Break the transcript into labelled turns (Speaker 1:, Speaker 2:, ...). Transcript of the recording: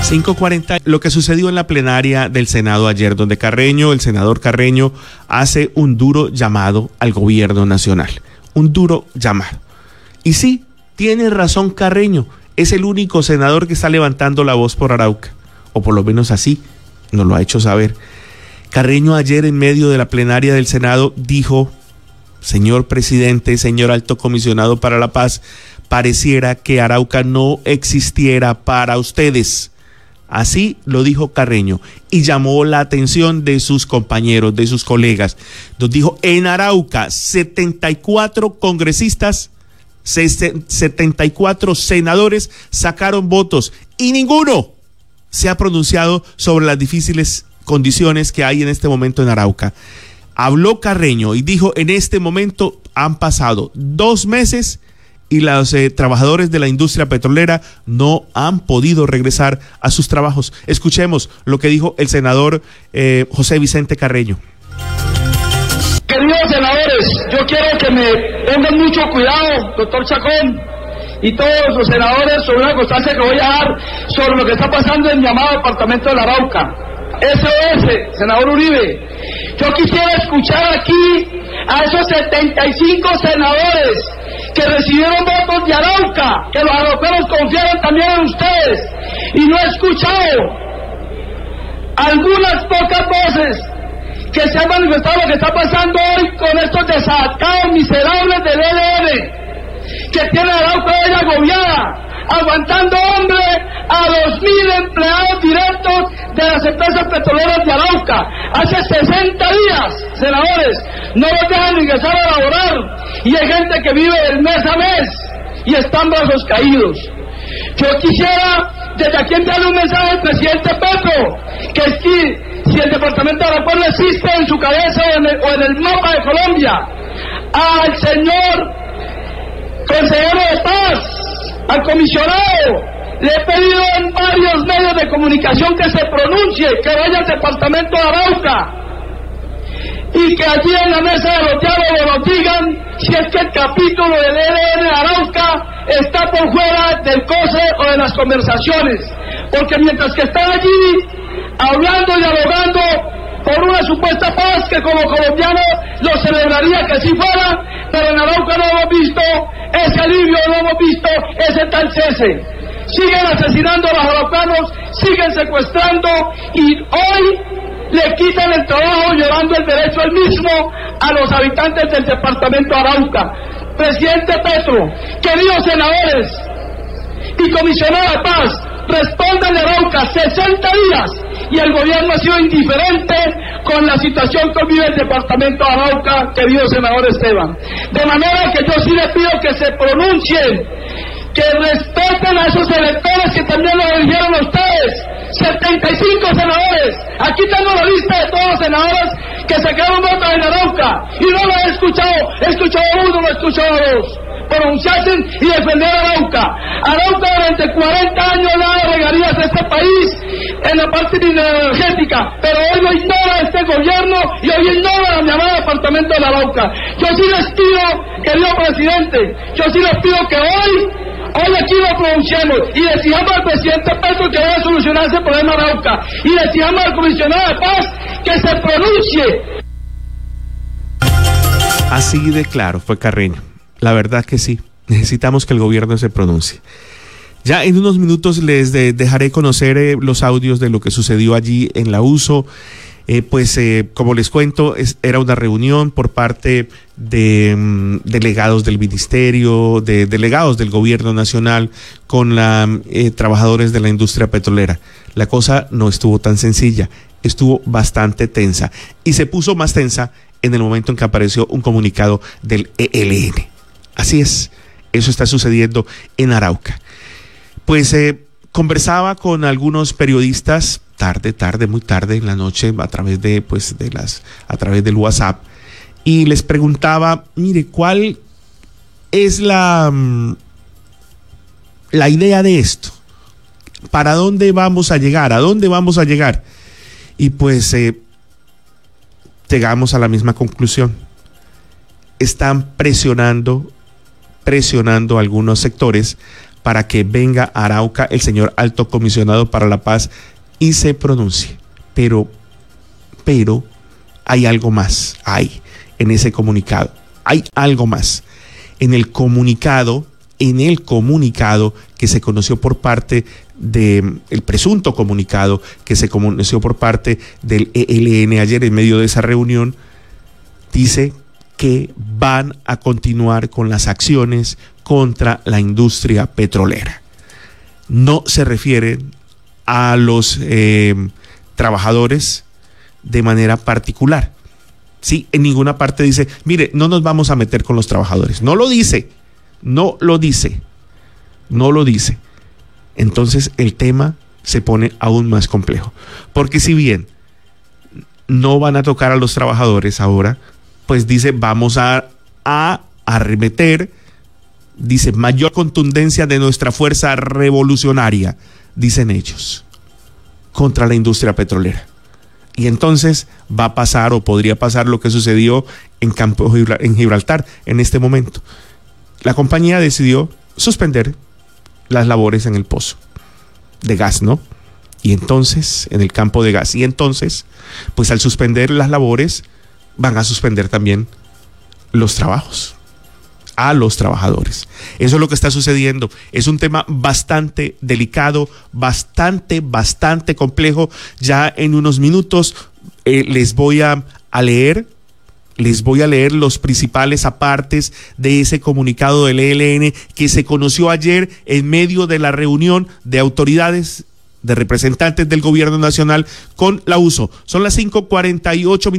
Speaker 1: 5:40, lo que sucedió en la plenaria del Senado ayer, donde el senador Carreño, hace un duro llamado al gobierno nacional. Un duro llamado. Y sí, tiene razón Carreño, es el único senador que está levantando la voz por Arauca, o por lo menos así nos lo ha hecho saber. Carreño ayer en medio de la plenaria del Senado dijo: señor presidente, señor alto comisionado para la paz, pareciera que Arauca no existiera para ustedes. Así lo dijo Carreño y llamó la atención de sus compañeros, de sus colegas. Nos dijo: en Arauca, 74 congresistas, 74 senadores sacaron votos y ninguno se ha pronunciado sobre las difíciles condiciones que hay en este momento en Arauca. Habló Carreño y dijo: en este momento han pasado 2 meses y los trabajadores de la industria petrolera no han podido regresar a sus trabajos. Escuchemos lo que dijo el senador José Vicente Carreño.
Speaker 2: Queridos senadores, yo quiero que me pongan mucho cuidado, doctor Chacón, y todos los senadores, sobre una constancia que voy a dar sobre lo que está pasando en el llamado departamento del Arauca. SOS, senador Uribe. Yo quisiera escuchar aquí a esos 75 senadores que recibieron votos de Arauca, que los araucanos confiaron también en ustedes, y no he escuchado algunas pocas voces que se han manifestado lo que está pasando hoy con estos desatados miserables del ELN, que tienen a Arauca hoy agobiada, aguantando hambre a 2.000 empleados directos de las empresas petroleras de Arauca. Hace 60 días, senadores, no los dejan ingresar a laborar, y hay gente que vive del mes a mes y están brazos caídos. Yo quisiera desde aquí enviarle un mensaje al presidente Petro, que es que si el departamento de Arauca no existe en su cabeza o en el mapa de Colombia, al señor consejero de paz, al comisionado, le he pedido en varios medios de comunicación que se pronuncie, que vaya al departamento de Arauca y que allí en la mesa de los diálogos nos digan si es que el capítulo del ELN de Arauca está por fuera del COSE o de las conversaciones, porque mientras que están allí hablando y dialogando por una supuesta paz que como colombiano lo celebraría que sí fuera, pero en Arauca no hemos visto ese alivio, no hemos visto ese tal cese. Siguen asesinando a los araucanos, siguen secuestrando y hoy le quitan el trabajo llevando el derecho al mismo a los habitantes del departamento de Arauca. Presidente Petro, queridos senadores y comisionado de paz, respondan de Arauca. 60 días y el gobierno ha sido indiferente con la situación que vive el departamento de Arauca, querido senador Esteban. De manera que yo sí le pido que se pronuncien, que respeten a esos electores que también lo eligieron a ustedes. 75 senadores, aquí tengo la lista de todos los senadores que sacaron votos en Arauca y no lo he escuchado uno, no he escuchado dos pronunciarse y defender a Arauca. Arauca durante 40 años daba regalías a este país en la parte energética, pero hoy lo ignora este gobierno y hoy ignora el llamado departamento de Arauca. Yo sí les pido, querido presidente, yo sí les pido que hoy aquí lo pronunciemos y decíamos al presidente Petro que debe solucionar ese problema de Arauca y decíamos al comisionado de paz que se pronuncie.
Speaker 1: Así de claro fue Carreño. La verdad que sí, necesitamos que el gobierno se pronuncie. Ya en unos minutos les dejaré conocer los audios de lo que sucedió allí en la USO. Como les cuento, era una reunión por parte de delegados del ministerio, de delegados del gobierno nacional con trabajadores de la industria petrolera. La cosa no estuvo tan sencilla, estuvo bastante tensa y se puso más tensa en el momento en que apareció un comunicado del ELN. Así es, eso está sucediendo en Arauca. Conversaba con algunos periodistas muy tarde en la noche a través del WhatsApp y les preguntaba, mire, ¿cuál es la idea de esto? ¿Para dónde vamos a llegar? ¿A dónde vamos a llegar? Y llegamos a la misma conclusión. Están presionando algunos sectores para que venga a Arauca el señor Alto Comisionado para la Paz y se pronuncie. Pero hay algo más, en ese comunicado. Hay algo más. En el comunicado que se conoció por parte el presunto comunicado que se conoció por parte del ELN ayer en medio de esa reunión, dice que van a continuar con las acciones contra la industria petrolera. No se refieren a los trabajadores de manera particular. Sí, en ninguna parte dice, mire, no nos vamos a meter con los trabajadores. No lo dice. Entonces el tema se pone aún más complejo. Porque si bien no van a tocar a los trabajadores ahora, pues dice, vamos a arremeter, dice, mayor contundencia de nuestra fuerza revolucionaria, dicen ellos, contra la industria petrolera. Y entonces va a pasar o podría pasar lo que sucedió en Gibraltar en este momento. La compañía decidió suspender las labores en el pozo de gas, ¿no? Y entonces, en el campo de gas. Y entonces, pues al suspender las labores, van a suspender también los trabajos a los trabajadores. Eso es lo que está sucediendo. Es un tema bastante delicado, bastante complejo. Ya en unos minutos les voy a leer los principales apartes de ese comunicado del ELN que se conoció ayer en medio de la reunión de autoridades, de representantes del gobierno nacional con la USO. Son las 5:48 minutos.